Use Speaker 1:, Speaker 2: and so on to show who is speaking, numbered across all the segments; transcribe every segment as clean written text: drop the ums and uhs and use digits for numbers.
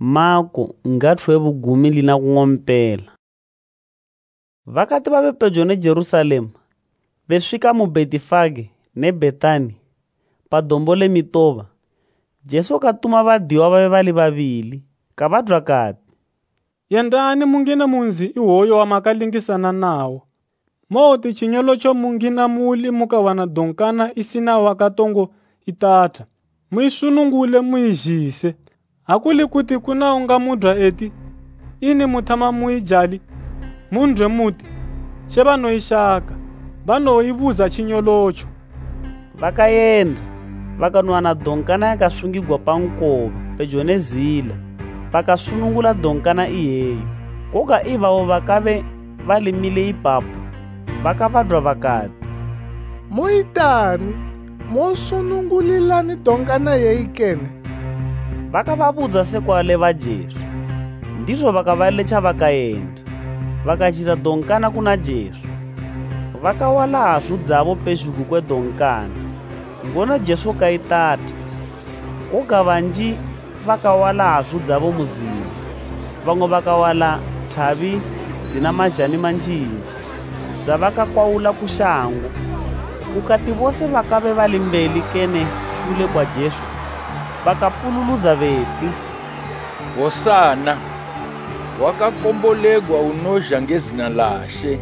Speaker 1: Mako ngatho evugumi lina kungompela. Vakati vave pedyo neJerusalema vesvika muBhetifage neBhetani padombo lemitova, Jesu katuma vadiwa vave vali vavili kavadwa kati,
Speaker 2: "Yendani mungine munzi iwoyo wamakalingisana nawo. Moti chinyolo cho mungina muli mukawana donkana isina wakatongo itata. Muisunungule muijise. Hakuli kuti kuna unga mudra eti, ini mutama muijali. Mundre muti, shevanoishaka, vanoibuza chinyolocho."
Speaker 1: Vakayenda vakanwana donkana yakasungigwa pankova pedyo nezila, vakasunungula donkana iyeyo. Koka ivavo vakave valimile ipapo vakavadwa vakati,
Speaker 3: "Muitani, mosunungulilani donkana yeikene?"
Speaker 1: Vakavabudza sekwaleva Jesu. Ndizvo vakavalecha vakaenda vakachisa donkana kuna Jesu. Vakawala hazvo dzavo pezhuku kwedonkana, ngono Jesu kaitata. Koga vanji vakawala hazvo dzavo muziva, vamwe vakawala thavi dzina mazhani manjinji dzavakakwaula kushango. Kukati vose vakave vali mbeli kene shule kwa Jesu vakapululudza veti,
Speaker 4: "Hosana, wakakombolegwa unozha ngezina lashe.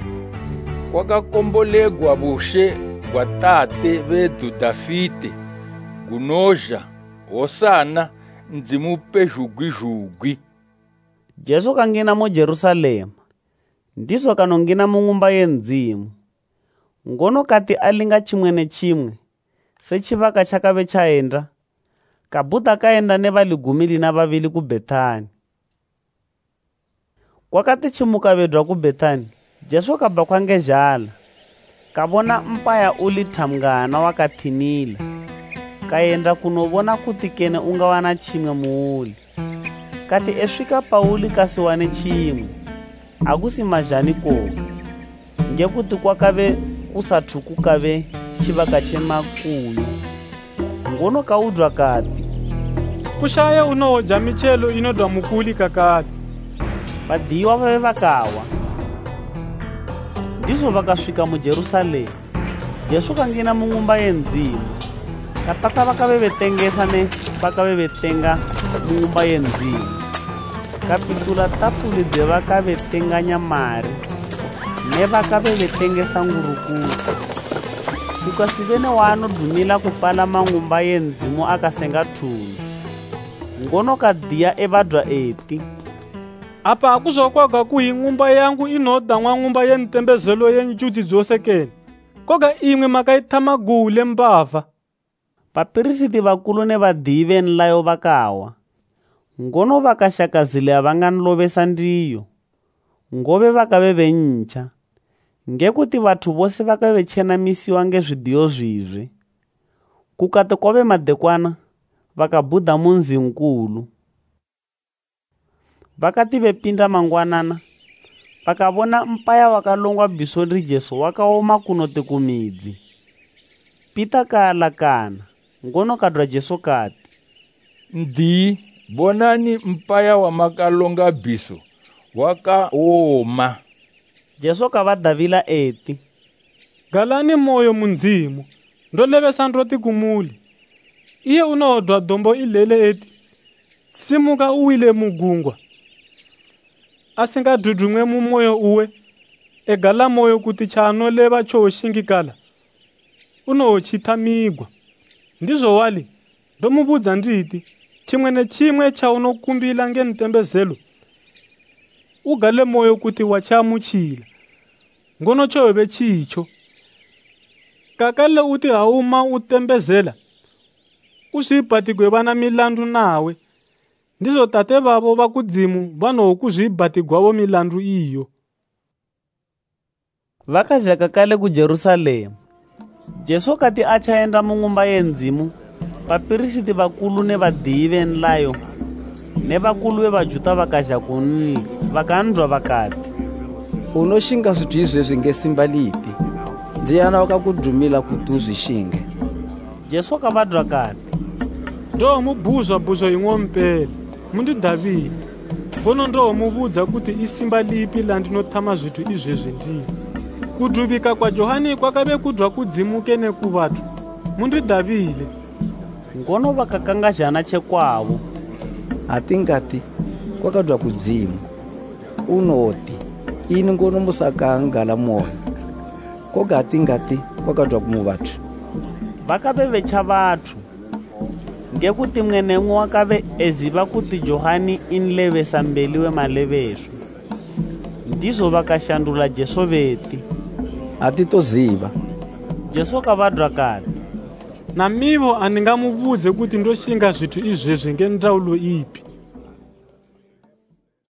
Speaker 4: Kwakakombolegwa bushe bwa tate vedu Dafite. Gunozha, Hosana, ndzimupe zhugwi."
Speaker 1: Jesu kangina muJerusalema, ndizvo kanongina munyumba yenzimu. Ngono kati alinga chimwe nechimwe sechivaka chakave chaenda, kabhuta kaenda nevali 12 kuBhetani. Kwakati chimuka vedwa kuBhetani, Jesu kabva kwangezhala, kavona mpaya uli thamngana wakathinila, kaenda kunovona kuti kene ungawana chimwe muuli. Kati esvika pauli kasiwane chimwe, akusi mazhani koga, ngekuti kwakave kusathu kukave chivaka chemakulu. Ngono kaudwa kati,
Speaker 2: "Kushaya unoodya michelo inodwa mukuli kakati."
Speaker 1: vadiwa vave vakawa. Ndizvo vakasvika muJerusalema. Jesu kangina munyumba yenzimu. Katata vakave vetengesa nevakave vetenga munyumba yenzimu. Kapitula tafuli dzevakave tenganya mari nevakave vetengesa ngurukuta. Kukasive newaanodhumila kupala manyumba yenzimu akasenga thundu. Ngono kadhiya evadwa eti,
Speaker 2: "Apa hakuzokwaga kuhi ng'umba yangu inodang'wa ng'umba yentembezelo yenjudzi dzose kene? Koga imwe makaithama gule mbavha."
Speaker 1: Vapirisiti vakulu nevadhiyi venlayo vakawa. Ngono vakashakazile avanganilovesa ndiyo, ngove vakave vencha, ngekuti vathu vose vakave vechenamisiwa ngezvidiyo zvizve. Kukati kwave madekwana, vakabhudha munzi nkulu. Vakati vepinda mangwanana, vakavona mpaya wakalongwa bhiso riJesu wakaoma kunoti kumidzi. Pita kaalakana, ngono kadwa Jesu kati,
Speaker 4: "Ndi, bonani mpaya wamakalonga bhiso wakaoma."
Speaker 1: Jesu kavadhavila eti,
Speaker 2: "Galani moyo munzimu, ndolevesa ndroti kumuli. Iye unoodwa dombo ilele eti, simuka uwile mugungwa. Asingadhudhumwe mumoyo uwe, egala moyo kuti chaanoleva chooshingikala, unoochita migwa. Ndizvo wali, ndomubudza nditi, chimwe nechimwe chaunokumbila ngentembezelo, ugale moyo kuti wachamuchila, ngono chohove chicho. Kakale uti hauma utembezela, uzvibatigwe vana milandu nawe, ndizvo tate vavo vakudzimu vanokuzvibatigwavo milandu iyo."
Speaker 1: Vakazha kakale kuJerusalema. Jesu kati achaenda munyumba yenzimu, vapirisiti vakulu nevadhiyi venlayo nevakulu vevaJudha vakazha kunli vakandwa vakati,
Speaker 5: "Unoshinga zvithu izvezvi ngesimba lipi? Ndiani wakakudhumila kuti uzvishinge?"
Speaker 1: Jesu akavadwa kati,
Speaker 2: "Ndo mubhuzwa bhuzo ing'ompela. mundidavile, mbono ndohomuvudza kuti isimba lipi landinothama zvithu izvezvi ndiri. Kudhuvika kwaJohani kwakave kudhwa kudzimuke nekuvathu, mundidavile.
Speaker 1: Ngono vakakangazhana chekwavo.
Speaker 5: Hatingati kwakadhwa kudzimu, unoti ini ngono musakangala mona. Koga hatingati kwakadhwa kumuvathu.
Speaker 1: Vakave vecha vathu ngekuti mwenemwe wakave eziva kuti Johani inlevesa mbeli wemaleveswo. Ndizo vakashandula Jesu veti.
Speaker 5: Hatitoziva.
Speaker 1: Jesu kavadwa kati,
Speaker 2: Namivo andingamuvudze kuti ndoshinga zvithu izvezvi ngendaulo ipi.